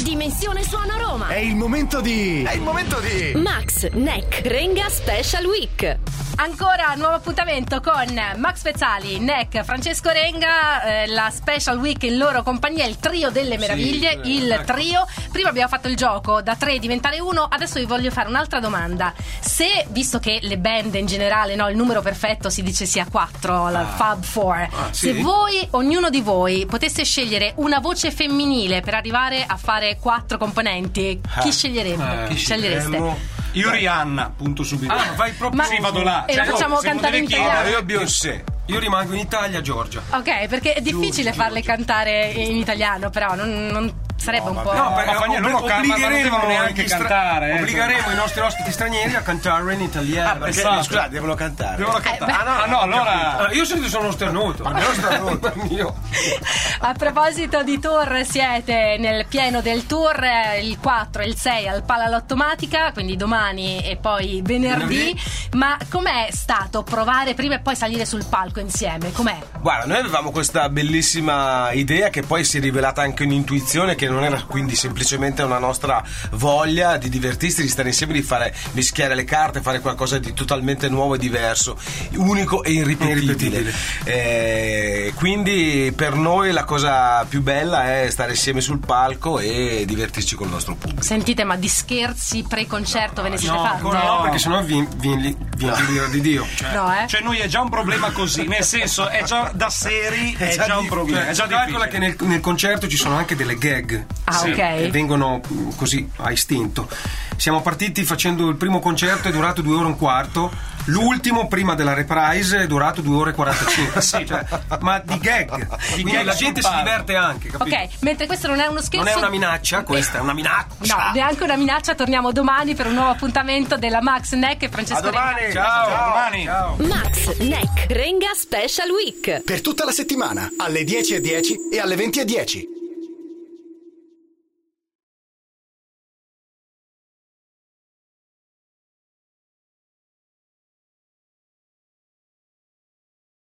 Dimensione Suono Roma. È il momento di Max Neck Renga Special Week. Ancora nuovo appuntamento con Max Pezzali, Neck, Francesco Renga, la Special Week in loro compagnia, il trio delle meraviglie, il trio. Prima abbiamo fatto il gioco da 3 diventare 1, adesso vi voglio fare un'altra domanda. Se, visto che le band in generale, no, il numero perfetto si dice sia 4, la Fab 4, se voi, ognuno di voi, potesse scegliere una voce femminile per arrivare a fare 4 componenti, chi scegliereste? Io Rihanna, punto subito. Vai proprio. Sì, vado là. E la facciamo cantare in italiano? Io Beyoncé. Io rimango in Italia, Giorgia. Ok, perché è difficile farle cantare in italiano, però non sarebbe un po'. No, perché loro obbligheremo non devono neanche cantare. Obbligheremo i nostri ospiti stranieri a cantare in italiano. perché scusate, devono cantare. Allora Io sono uno sternuto. A proposito di tour, siete nel pieno del tour, il 4 e il 6 al Palalottomatica, quindi domani e poi venerdì. Ma com'è stato provare prima e poi salire sul palco insieme? Com'è? Guarda, noi avevamo questa bellissima idea che poi si è rivelata anche un'intuizione, che non era quindi semplicemente una nostra voglia di divertirsi, di stare insieme, di fare mischiare le carte, fare qualcosa di totalmente nuovo e diverso, unico e irripetibile. Quindi per noi la cosa più bella è stare insieme sul palco e divertirci con il nostro pubblico. Sentite, ma di scherzi pre-concerto ve ne siete fatti? No, perché sennò vieni l'ira di Dio. Cioè noi è già un problema così, nel senso è già da seri, è già un problema. È già calcola che nel concerto ci sono anche delle gag che vengono così a istinto. Siamo partiti facendo il primo concerto, è durato 2 ore e un quarto. L'ultimo, prima della reprise, è durato 2 ore e 45. Ma di gag. Quindi la gente si diverte anche, capito? Ok, mentre questo non è uno scherzo. Non è una minaccia, questa è una minaccia. No, neanche una minaccia. Torniamo domani per un nuovo appuntamento della Max Neck e Francesco Renga. Ciao. Max Neck Renga Special Week. Per tutta la settimana, alle 10:10 e alle 20:10.